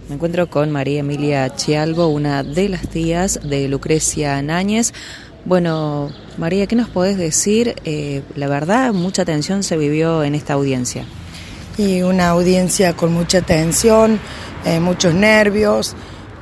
Me encuentro con María Emilia Chialvo, una de las tías de Lucrecia Náñez. Bueno, María, ¿qué nos podés decir? La verdad, mucha tensión se vivió en esta audiencia. Y una audiencia con mucha tensión, muchos nervios.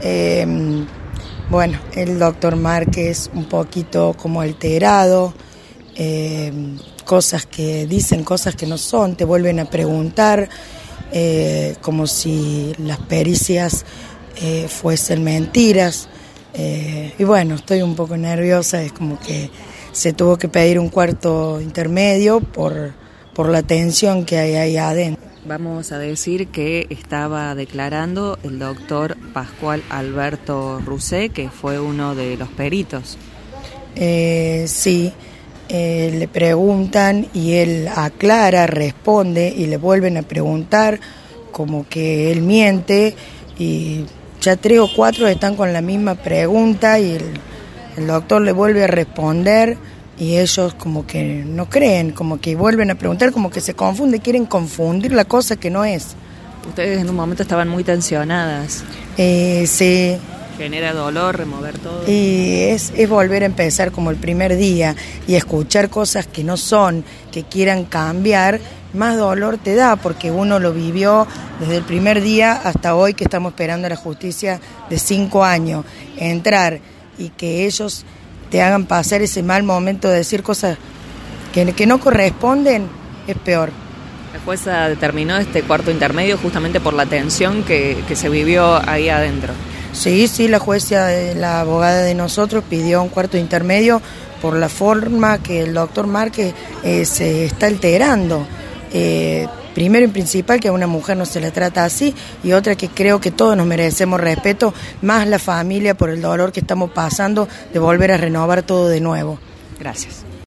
Bueno, el doctor Márquez un poquito como alterado, cosas que dicen, cosas que no son, te vuelven a preguntar, como si las pericias fuesen mentiras. Y bueno, estoy un poco nerviosa, es como que se tuvo que pedir un cuarto intermedio por la tensión que hay ahí adentro. Vamos a decir que estaba declarando el doctor Pascual Alberto Rousset, que fue uno de los peritos. Sí, le preguntan y él aclara, responde y le vuelven a preguntar, como que él miente, y ya 3 o 4 están con la misma pregunta y el doctor le vuelve a responder. Y ellos como que no creen, como que vuelven a preguntar, como que se confunde, quieren confundir la cosa que no es. Ustedes en un momento estaban muy tensionadas. Sí. Genera dolor remover todo. Y es volver a empezar como el primer día y escuchar cosas que no son, que quieran cambiar, más dolor te da, porque uno lo vivió desde el primer día hasta hoy, que estamos esperando a la justicia de 5 años. Entrar y que ellos te hagan pasar ese mal momento de decir cosas que no corresponden, es peor. La jueza determinó este cuarto intermedio justamente por la tensión que se vivió ahí adentro. Sí, la jueza, la abogada de nosotros, pidió un cuarto intermedio por la forma que el doctor Márquez se está alterando. Primero y principal, que a una mujer no se la trata así, y otra, que creo que todos nos merecemos respeto, más la familia por el dolor que estamos pasando de volver a renovar todo de nuevo. Gracias.